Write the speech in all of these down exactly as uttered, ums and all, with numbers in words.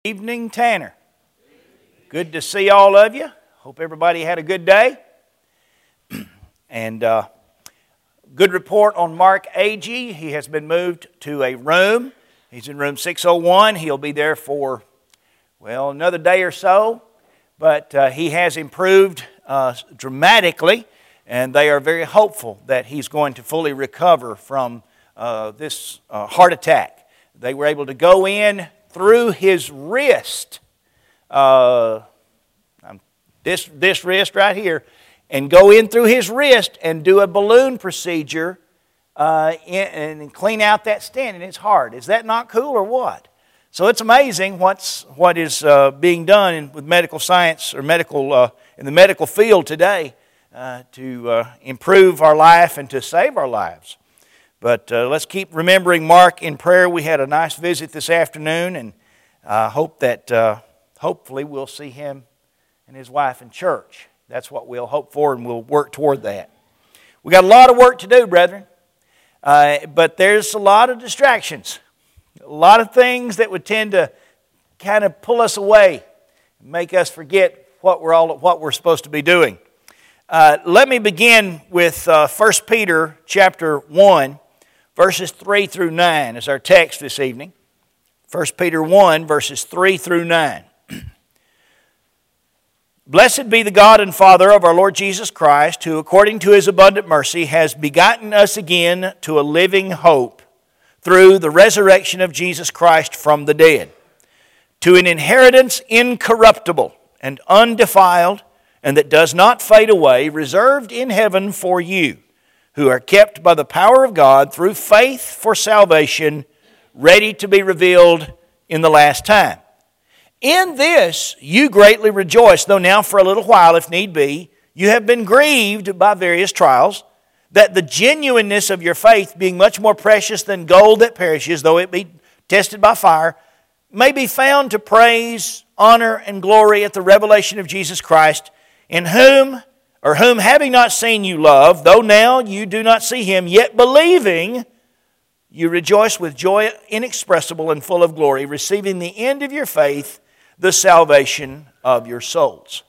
Evening, Tanner. Good to see all of you. Hope everybody had a good day. and uh, good report on Mark Agee. He has been moved to a room. He's in room six oh one. He'll be there for, well, another day or so. But uh, he has improved uh, dramatically, and they are very hopeful that he's going to fully recover from uh, this uh, heart attack. They were able to go in through his wrist, uh, this, this wrist right here, and go in through his wrist and do a balloon procedure uh, in, and clean out that stent in his heart. Is that not cool or what? So it's amazing what's what is uh, being done in, with medical science or medical uh, in the medical field today uh, to uh, improve our life and to save our lives. But uh, let's keep remembering Mark in prayer. We had a nice visit this afternoon, and I uh, hope that uh, hopefully we'll see him and his wife in church. That's what we'll hope for, and we'll work toward that. We got a lot of work to do, brethren, uh, but there's a lot of distractions, a lot of things that would tend to kind of pull us away, make us forget what we're all what we're supposed to be doing. Uh, let me begin with uh, First Peter chapter one. Verses three through nine is our text this evening. First Peter one, verses three through nine. Blessed be the God and Father of our Lord Jesus Christ, who according to His abundant mercy has begotten us again to a living hope through the resurrection of Jesus Christ from the dead, to an inheritance incorruptible and undefiled, and that does not fade away, reserved in heaven for you, who are kept by the power of God through faith for salvation, ready to be revealed in the last time. In this you greatly rejoice, though now for a little while, if need be, you have been grieved by various trials, that the genuineness of your faith, being much more precious than gold that perishes, though it be tested by fire, may be found to praise, honor, and glory at the revelation of Jesus Christ, in whom or whom having not seen you love, though now you do not see Him, yet believing, you rejoice with joy inexpressible and full of glory, receiving the end of your faith, the salvation of your souls.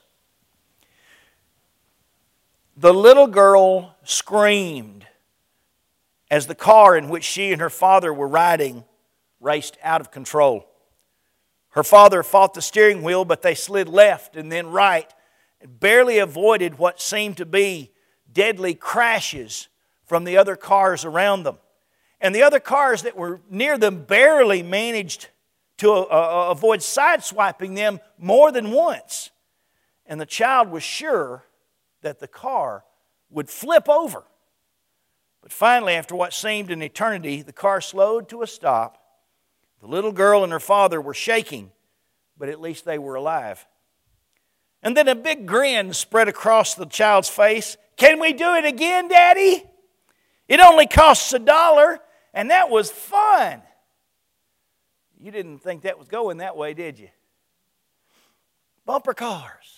The little girl screamed as the car in which she and her father were riding raced out of control. Her father fought the steering wheel, but they slid left and then right, barely avoided what seemed to be deadly crashes from the other cars around them. And the other cars that were near them barely managed to uh, avoid sideswiping them more than once. And the child was sure that the car would flip over. But finally, after what seemed an eternity, the car slowed to a stop. The little girl and her father were shaking, but at least they were alive. And then a big grin spread across the child's face. Can we do it again, Daddy? It only costs a dollar, and that was fun. You didn't think that was going that way, did you? Bumper cars.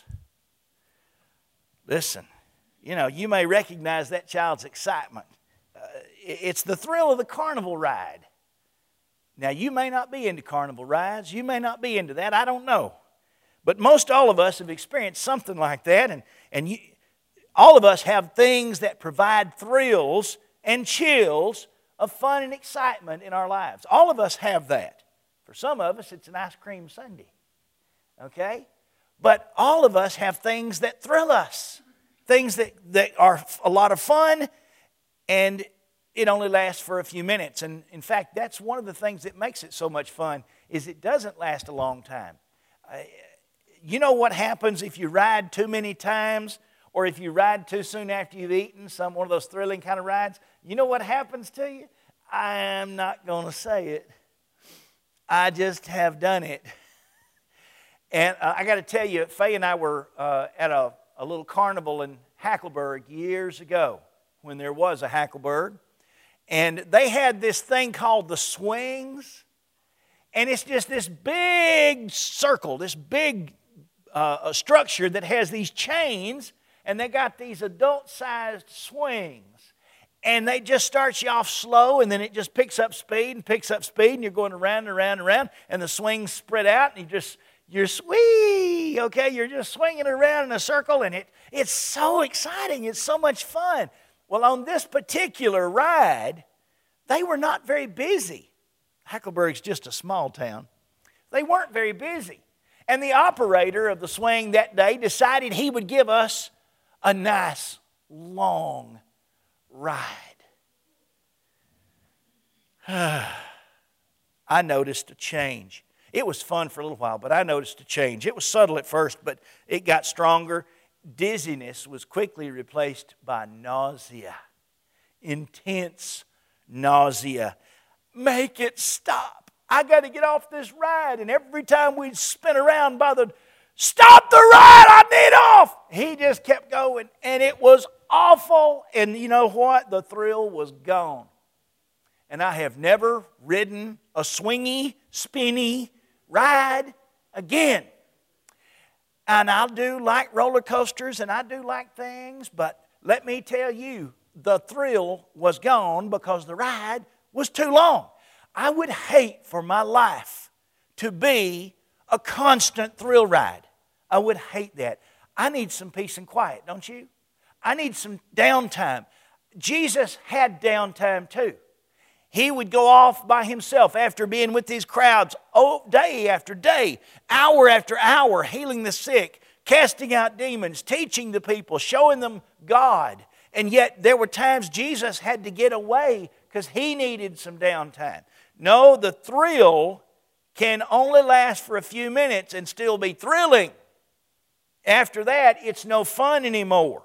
Listen, you know, you may recognize that child's excitement. Uh, it's the thrill of the carnival ride. Now, you may not be into carnival rides. You may not be into that. I don't know. But most all of us have experienced something like that, and, and you, all of us have things that provide thrills and chills of fun and excitement in our lives. All of us have that. For some of us, it's an ice cream sundae, okay? But all of us have things that thrill us, things that, that are a lot of fun, and it only lasts for a few minutes. And in fact, that's one of the things that makes it so much fun, is it doesn't last a long time. Uh, You know what happens if you ride too many times, or if you ride too soon after you've eaten, some one of those thrilling kind of rides? You know what happens to you? I'm not going to say it. I just have done it. And uh, I got to tell you, Faye and I were uh, at a, a little carnival in Hackleburg years ago, when there was a Hackleburg. And they had this thing called the swings. And it's just this big circle, this big Uh, a structure that has these chains, and they got these adult-sized swings. And they just start you off slow, and then it just picks up speed and picks up speed, and you're going around and around and around, and the swings spread out, and you just, you're swee, okay? You're just swinging around in a circle, and it it's so exciting. It's so much fun. Well, on this particular ride, they were not very busy. Hackleburg's just a small town. They weren't very busy. And the operator of the swing that day decided he would give us a nice, long ride. I noticed a change. It was fun for a little while, but I noticed a change. It was subtle at first, but it got stronger. Dizziness was quickly replaced by nausea. Intense nausea. Make it stop. I got to get off this ride. And every time we'd spin around by the, stop the ride, I need off. He just kept going, and it was awful. And you know what? The thrill was gone. And I have never ridden a swingy, spinny ride again. And I do like roller coasters, and I do like things, but let me tell you, the thrill was gone because the ride was too long. I would hate for my life to be a constant thrill ride. I would hate that. I need some peace and quiet, don't you? I need some downtime. Jesus had downtime too. He would go off by himself after being with these crowds day after day, hour after hour, healing the sick, casting out demons, teaching the people, showing them God. And yet there were times Jesus had to get away because he needed some downtime. No, the thrill can only last for a few minutes and still be thrilling. After that, it's no fun anymore.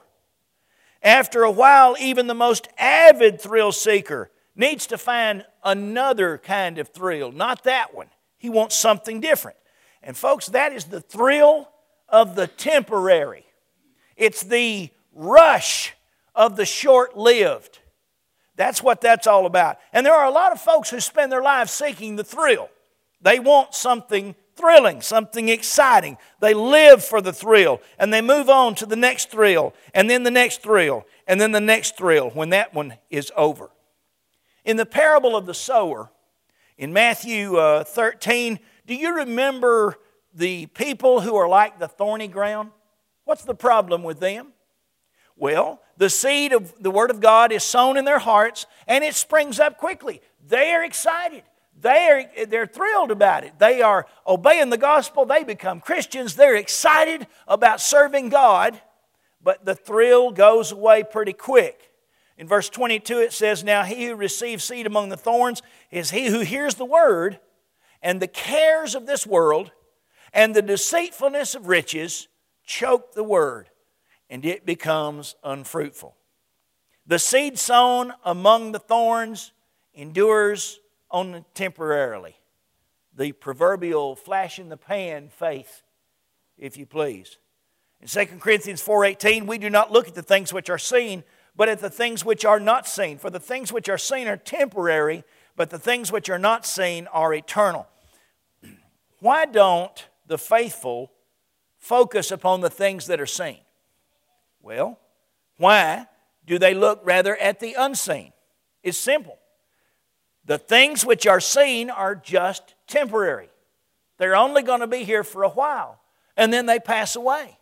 After a while, even the most avid thrill seeker needs to find another kind of thrill, not that one. He wants something different. And folks, that is the thrill of the temporary. It's the rush of the short-lived. That's what that's all about. And there are a lot of folks who spend their lives seeking the thrill. They want something thrilling, something exciting. They live for the thrill, and they move on to the next thrill, and then the next thrill, and then the next thrill when that one is over. In the parable of the sower, in Matthew uh, thirteen, do you remember the people who are like the thorny ground? What's the problem with them? Well, the seed of the Word of God is sown in their hearts, and it springs up quickly. They are excited. They are, they're thrilled about it. They are obeying the gospel. They become Christians. They're excited about serving God, but the thrill goes away pretty quick. In verse twenty-two it says, "Now he who receives seed among the thorns is he who hears the word, and the cares of this world and the deceitfulness of riches choke the word, and it becomes unfruitful. The seed sown among the thorns endures only temporarily." The proverbial flash in the pan faith, if you please. In Second Corinthians four eighteen, "We do not look at the things which are seen, but at the things which are not seen. For the things which are seen are temporary, but the things which are not seen are eternal." Why don't the faithful focus upon the things that are seen? Well, why do they look rather at the unseen? It's simple. The things which are seen are just temporary. They're only going to be here for a while, and then they pass away.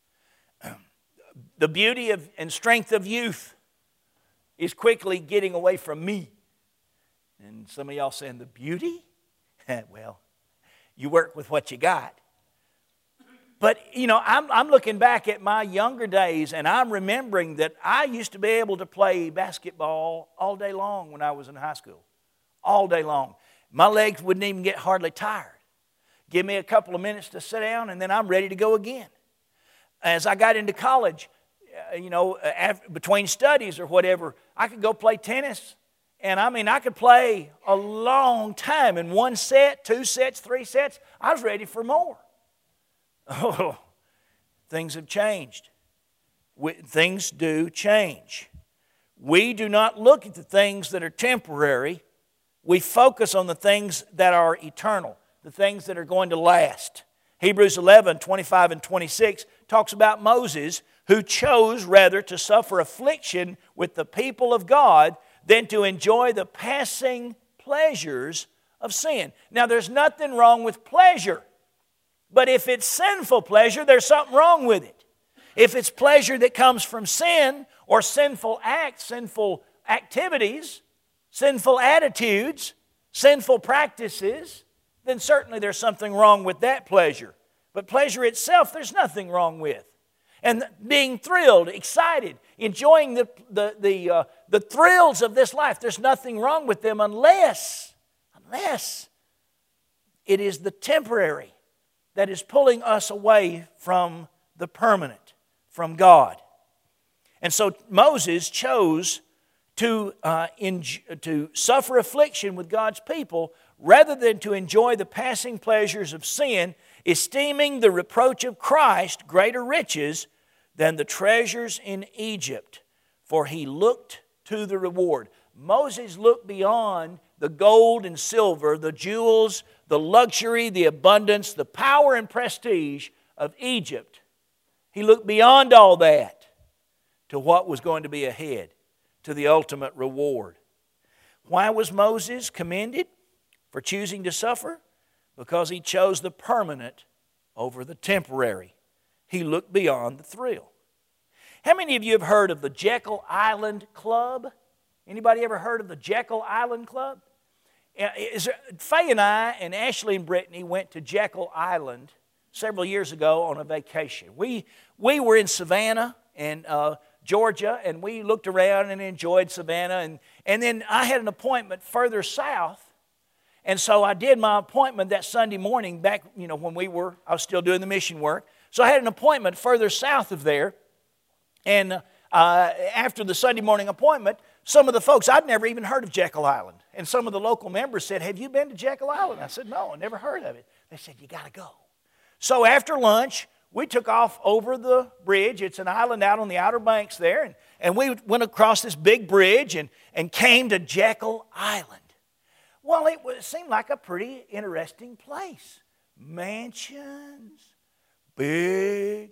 The beauty of, and strength of youth is quickly getting away from me. And some of y'all saying, the beauty? Well, you work with what you got. But, you know, I'm, I'm looking back at my younger days, and I'm remembering that I used to be able to play basketball all day long when I was in high school. All day long. My legs wouldn't even get hardly tired. Give me a couple of minutes to sit down, and then I'm ready to go again. As I got into college, you know, after, between studies or whatever, I could go play tennis. And I mean, I could play a long time in one set, two sets, three sets. I was ready for more. Oh, things have changed. We, things do change. We do not look at the things that are temporary. We focus on the things that are eternal, the things that are going to last. Hebrews eleven, twenty-five and twenty-six talks about Moses, who chose rather to suffer affliction with the people of God than to enjoy the passing pleasures of sin. Now, there's nothing wrong with pleasure, but if it's sinful pleasure, there's something wrong with it. If it's pleasure that comes from sin or sinful acts, sinful activities, sinful attitudes, sinful practices, then certainly there's something wrong with that pleasure. But pleasure itself, there's nothing wrong with. And being thrilled, excited, enjoying the, the, the, uh, the thrills of this life, there's nothing wrong with them unless, unless it is the temporary that is pulling us away from the permanent, from God. And so Moses chose to, uh, in, to suffer affliction with God's people rather than to enjoy the passing pleasures of sin, esteeming the reproach of Christ greater riches than the treasures in Egypt, for he looked to the reward. Moses looked beyond the gold and silver, the jewels, the luxury, the abundance, the power and prestige of Egypt. He looked beyond all that to what was going to be ahead, to the ultimate reward. Why was Moses commended for choosing to suffer? Because he chose the permanent over the temporary. He looked beyond the thrill. How many of you have heard of the Jekyll Island Club? Anybody ever heard of the Jekyll Island Club? Is there, Faye and I and Ashley and Brittany went to Jekyll Island several years ago on a vacation. We, we were in Savannah and uh, Georgia, and we looked around and enjoyed Savannah. And, and then I had an appointment further south. And so I did my appointment that Sunday morning back, you know, when we were, I was still doing the mission work. So I had an appointment further south of there. And uh, after the Sunday morning appointment, some of the folks, I'd never even heard of Jekyll Island. And some of the local members said, "Have you been to Jekyll Island?" I said, "No, I never heard of it." They said, "You got to go." So after lunch, we took off over the bridge. It's an island out on the Outer Banks there. And, and we went across this big bridge and, and came to Jekyll Island. Well, it, was, it seemed like a pretty interesting place. Mansions, big,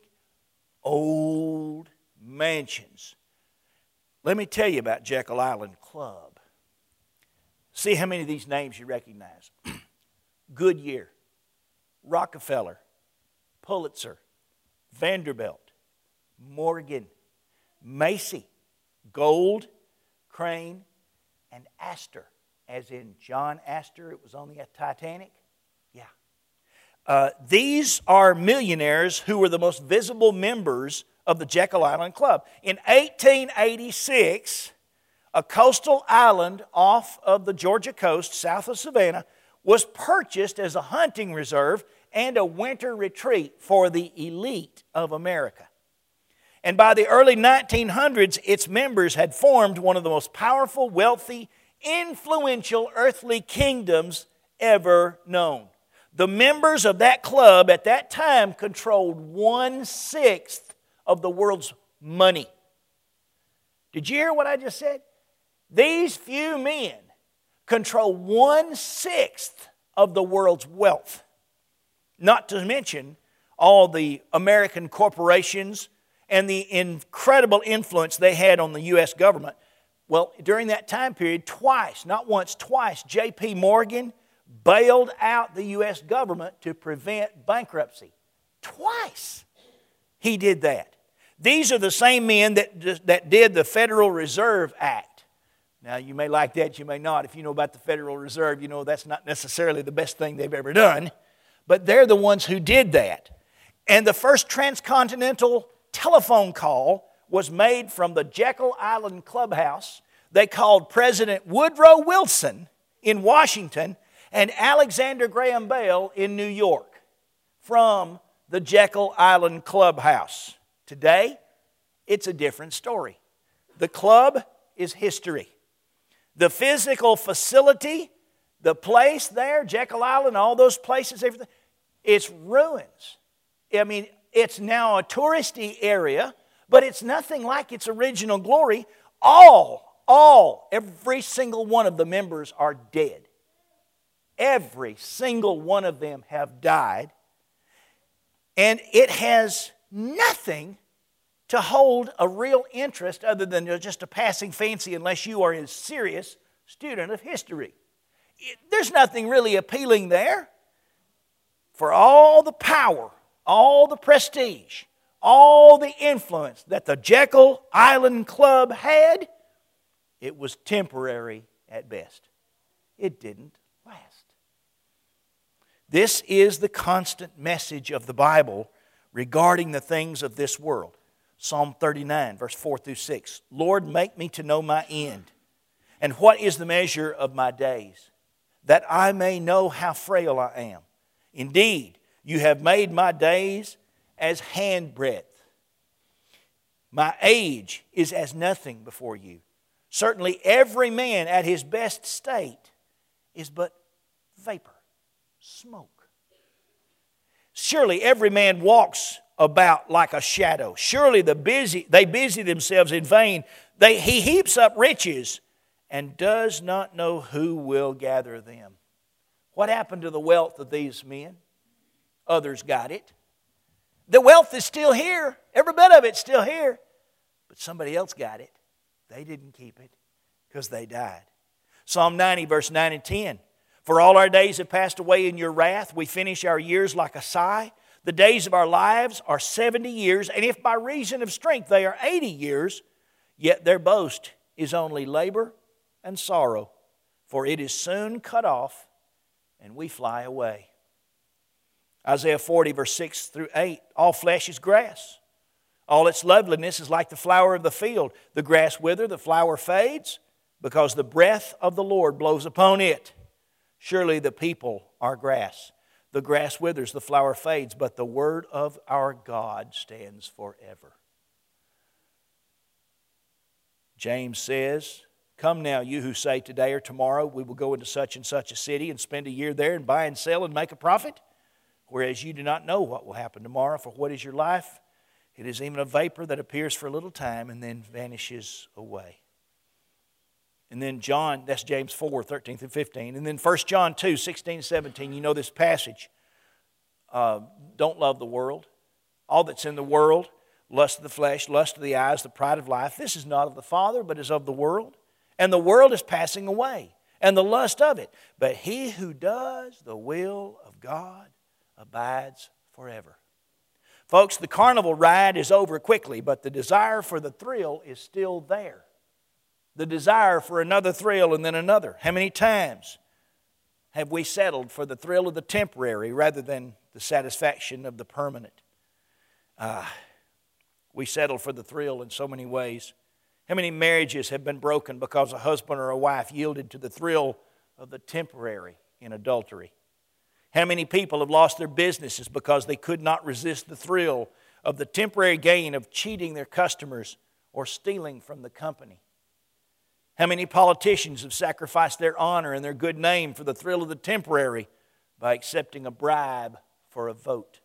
old mansions. Let me tell you about Jekyll Island Club. See how many of these names you recognize. Goodyear, Rockefeller, Pulitzer, Vanderbilt, Morgan, Macy, Gold, Crane, and Astor. As in John Astor, it was on the Titanic? Yeah. Uh, these are millionaires who were the most visible members of the Jekyll Island Club. In eighteen eighty-six, a coastal island off of the Georgia coast, south of Savannah, was purchased as a hunting reserve and a winter retreat for the elite of America. And by the early nineteen hundreds, its members had formed one of the most powerful, wealthy, influential earthly kingdoms ever known. The members of that club at that time controlled one-sixth of the world's money. Did you hear what I just said? These few men control one-sixth of the world's wealth. Not to mention all the American corporations and the incredible influence they had on the U S government. Well, during that time period, twice, not once, twice, J P Morgan bailed out the U S government to prevent bankruptcy. Twice he did that. These are the same men that, that did the Federal Reserve Act. Now, you may like that, you may not. If you know about the Federal Reserve, you know that's not necessarily the best thing they've ever done. But they're the ones who did that. And the first transcontinental telephone call was made from the Jekyll Island Clubhouse. They called President Woodrow Wilson in Washington and Alexander Graham Bell in New York from the Jekyll Island Clubhouse. Today, it's a different story. The club is history. The physical facility, the place there, Jekyll Island, all those places, everything, it's ruins. I mean, it's now a touristy area, but it's nothing like its original glory. All, all, every single one of the members are dead. Every single one of them have died. And it has nothing to hold a real interest other than just a passing fancy unless you are a serious student of history. It, there's nothing really appealing there. For all the power, all the prestige, all the influence that the Jekyll Island Club had, it was temporary at best. It didn't last. This is the constant message of the Bible regarding the things of this world. Psalm thirty-nine, verse four through six. Lord, make me to know my end, and what is the measure of my days, that I may know how frail I am. Indeed, you have made my days as handbreadth. My age is as nothing before you. Certainly every man at his best state is but vapor, smoke. Surely every man walks about like a shadow. Surely the busy they busy themselves in vain. They, he heaps up riches and does not know who will gather them. What happened to the wealth of these men? Others got it. The wealth is still here. Every bit of it's still here. But somebody else got it. They didn't keep it because they died. Psalm ninety, verse nine and ten. For all our days have passed away in your wrath. We finish our years like a sigh. The days of our lives are seventy years. And if by reason of strength they are eighty years, yet their boast is only labor and sorrow. For it is soon cut off and we fly away. Isaiah forty, verse six through eight. All flesh is grass. All its loveliness is like the flower of the field. The grass withers, the flower fades, because the breath of the Lord blows upon it. Surely the people are grass. The grass withers, the flower fades, but the word of our God stands forever. James says, come now, you who say today or tomorrow we will go into such and such a city and spend a year there and buy and sell and make a profit. Whereas you do not know what will happen tomorrow, for what is your life? It is even a vapor that appears for a little time and then vanishes away. And then John, that's James four, thirteen through fifteen. And then First John two, sixteen, seventeen, you know this passage. Uh, don't love the world. All that's in the world, lust of the flesh, lust of the eyes, the pride of life. This is not of the Father, but is of the world. And the world is passing away, and the lust of it. But he who does the will of God abides forever. Folks, the carnival ride is over quickly, but the desire for the thrill is still there. The desire for another thrill and then another. How many times have we settled for the thrill of the temporary rather than the satisfaction of the permanent? Uh, we settle for the thrill in so many ways. How many marriages have been broken because a husband or a wife yielded to the thrill of the temporary in adultery? How many people have lost their businesses because they could not resist the thrill of the temporary gain of cheating their customers or stealing from the company? How many politicians have sacrificed their honor and their good name for the thrill of the temporary by accepting a bribe for a vote?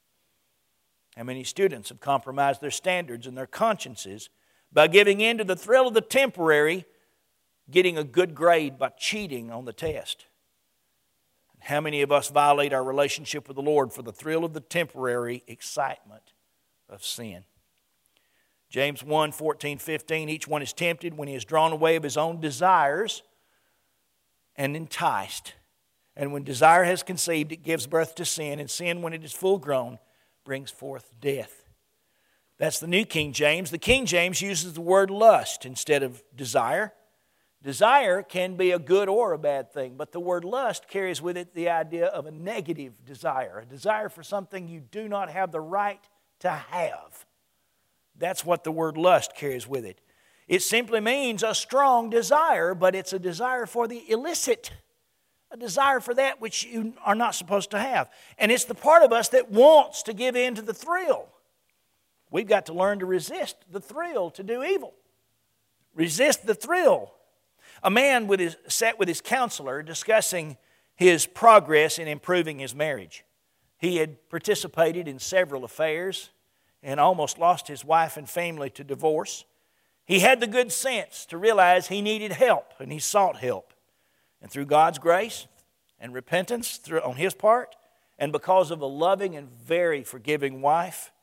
How many students have compromised their standards and their consciences by giving in to the thrill of the temporary, getting a good grade by cheating on the test? How many of us violate our relationship with the Lord for the thrill of the temporary excitement of sin? James one, fourteen, fifteen, each one is tempted when he is drawn away of his own desires and enticed. And when desire has conceived, it gives birth to sin. And sin, when it is full grown, brings forth death. That's the New King James. The King James uses the word lust instead of desire. Desire can be a good or a bad thing, but the word lust carries with it the idea of a negative desire, a desire for something you do not have the right to have. That's what the word lust carries with it. It simply means a strong desire, but it's a desire for the illicit, a desire for that which you are not supposed to have. And it's the part of us that wants to give in to the thrill. We've got to learn to resist the thrill to do evil. Resist the thrill. A man with his, sat with his counselor discussing his progress in improving his marriage. He had participated in several affairs and almost lost his wife and family to divorce. He had the good sense to realize he needed help, and he sought help. And through God's grace and repentance through, on his part, and because of a loving and very forgiving wife,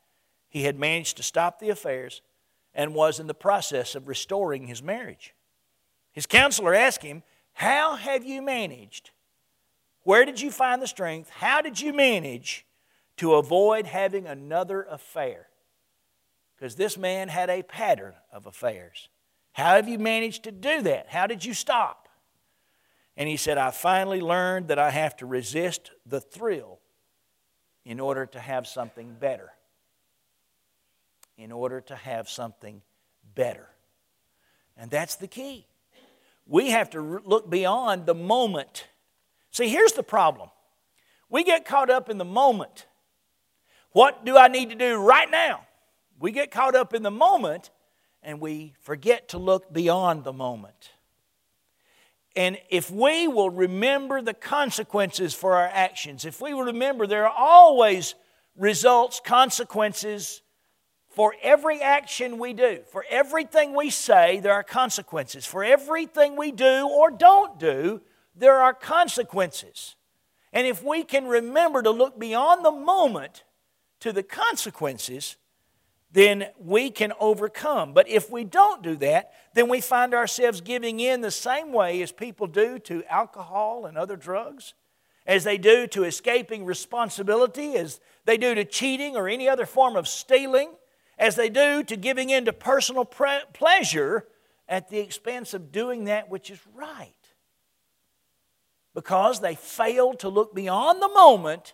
he had managed to stop the affairs and was in the process of restoring his marriage. His counselor asked him, "How have you managed? Where did you find the strength? How did you manage to avoid having another affair?" Because this man had a pattern of affairs. How have you managed to do that? How did you stop? And he said, "I finally learned that I have to resist the thrill in order to have something better." In order to have something better. And that's the key. We have to look beyond the moment. See, here's the problem. We get caught up in the moment. What do I need to do right now? We get caught up in the moment and we forget to look beyond the moment. And if we will remember the consequences for our actions, if we will remember there are always results, consequences for every action we do, for everything we say, there are consequences. For everything we do or don't do, there are consequences. And if we can remember to look beyond the moment to the consequences, then we can overcome. But if we don't do that, then we find ourselves giving in the same way as people do to alcohol and other drugs, as they do to escaping responsibility, as they do to cheating or any other form of stealing, as they do to giving in to personal pre- pleasure at the expense of doing that which is right. Because they failed to look beyond the moment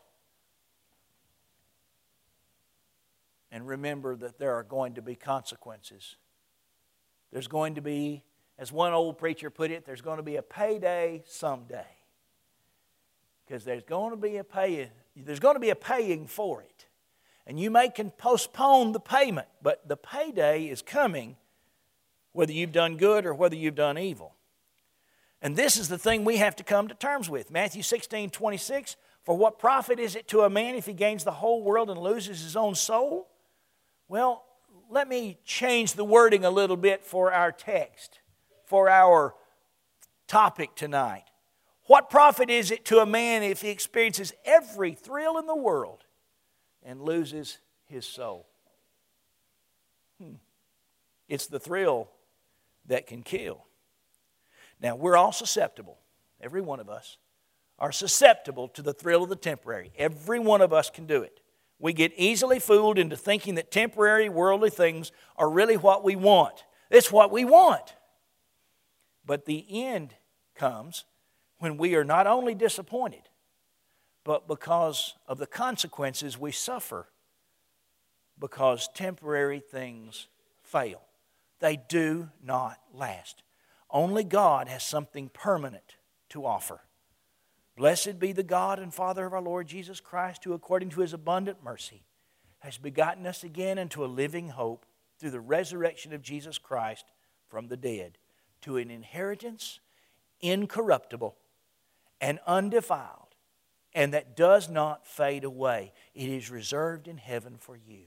and remember that there are going to be consequences. There's going to be, as one old preacher put it, there's going to be a payday someday. Because there's going to be a pay, there's going to be a paying for it. And you may can postpone the payment, but the payday is coming whether you've done good or whether you've done evil. And this is the thing we have to come to terms with. Matthew sixteen twenty-six, "For what profit is it to a man if he gains the whole world and loses his own soul?" Well, let me change the wording a little bit for our text, for our topic tonight. What profit is it to a man if he experiences every thrill in the world and loses his soul? Hmm. It's the thrill that can kill. Now, we're all susceptible. Every one of us are susceptible to the thrill of the temporary. Every one of us can do it. We get easily fooled into thinking that temporary worldly things are really what we want. It's what we want. But the end comes when we are not only disappointed, but because of the consequences we suffer because temporary things fail. They do not last. Only God has something permanent to offer. Blessed be the God and Father of our Lord Jesus Christ, who according to His abundant mercy has begotten us again into a living hope through the resurrection of Jesus Christ from the dead, to an inheritance incorruptible and undefiled, and that does not fade away. It is reserved in heaven for you.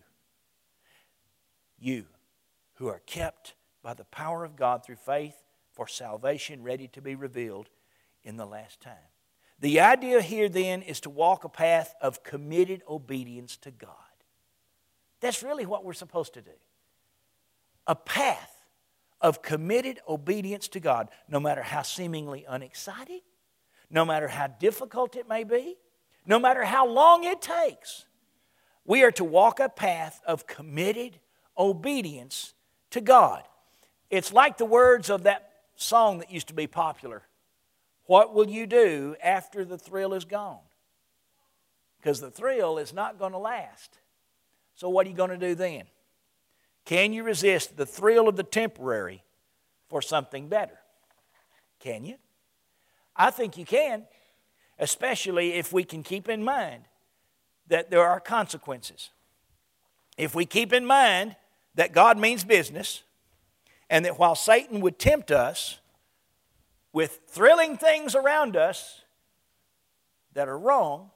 You who are kept by the power of God through faith for salvation ready to be revealed in the last time. The idea here then is to walk a path of committed obedience to God. That's really what we're supposed to do. A path of committed obedience to God, no matter how seemingly unexciting, no matter how difficult it may be, no matter how long it takes. We are to walk a path of committed obedience to God. It's like the words of that song that used to be popular. What will you do after the thrill is gone? Because the thrill is not going to last. So what are you going to do then? Can you resist the thrill of the temporary for something better? Can you? I think you can, especially if we can keep in mind that there are consequences. If we keep in mind that God means business, and that while Satan would tempt us with thrilling things around us that are wrong,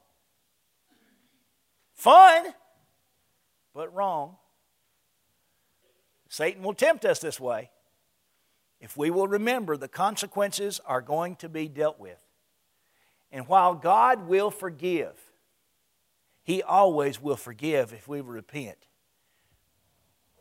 fun, but wrong, Satan will tempt us this way. If we will remember, the consequences are going to be dealt with. And while God will forgive, He always will forgive if we repent.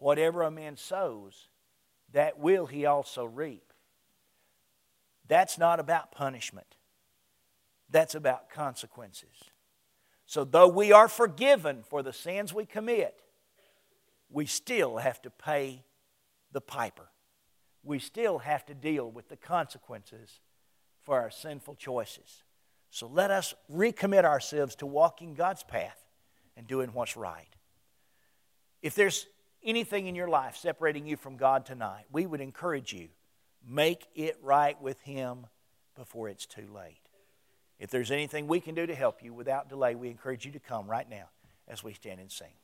whatever a man sows, that will he also reap. That's not about punishment. That's about consequences. So though we are forgiven for the sins we commit, we still have to pay the piper. We still have to deal with the consequences for our sinful choices. So let us recommit ourselves to walking God's path and doing what's right. If there's anything in your life separating you from God tonight, we would encourage you, make it right with Him before it's too late. If there's anything we can do to help you without delay, we encourage you to come right now as we stand and sing.